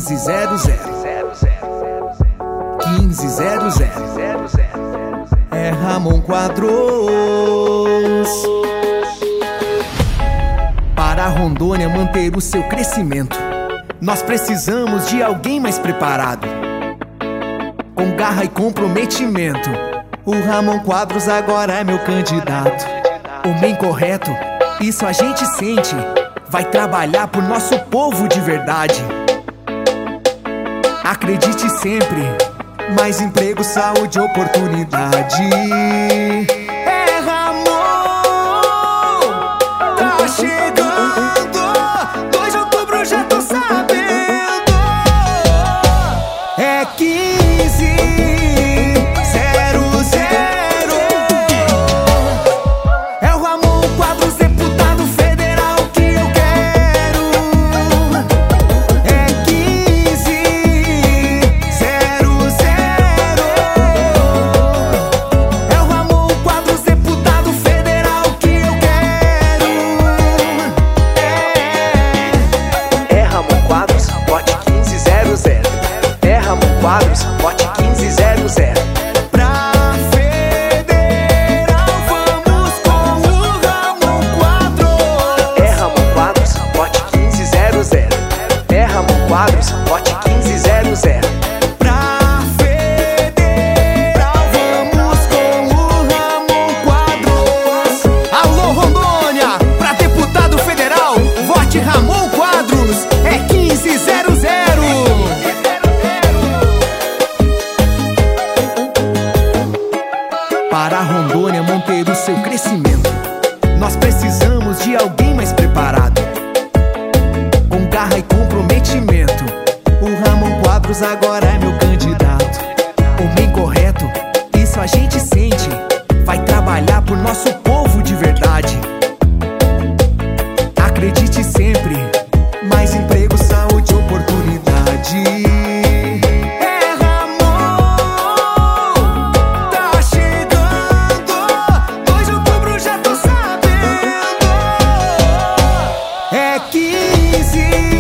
1500. 1500. É Ramon Quadros. Para Rondônia manter o seu crescimento, nós precisamos de alguém mais preparado, com garra e comprometimento. O Ramon Quadros agora é meu candidato. Homem correto, isso a gente sente. Vai trabalhar por nosso povo de verdade. Acredite sempre, mais emprego, saúde, oportunidade. É Ramon, tá chegando. 2 de outubro já tô sabendo. É 1500. É o Ramon Quadros, deputado federal que eu quero. É 1500. É o Ramon Quadros, deputado federal que eu quero. É Ramon Quadros, vote 1500. É Ramon Quadros, vote 1500. Pra federal, vamos com o Ramon Quadros. É Ramon Quadros, vote 1500. É Ramon Quadros, vote 1500. Pra federal, vamos com o Ramon Quadros. Alô, Rondônia, pra deputado federal, vote Ramon Quadros. É 1500. Para Rondônia manter o seu crescimento, nós precisamos de alguém mais preparado, com garra e comprometimento. O Ramon Quadros agora é meu candidato. Homem correto, isso a gente sente. Vai trabalhar por nosso povo de verdade. Acredite sempre, mais emprego, saúde, oportunidade. É Ramon, tá chegando. 2 de outubro já tô sabendo. É 1500.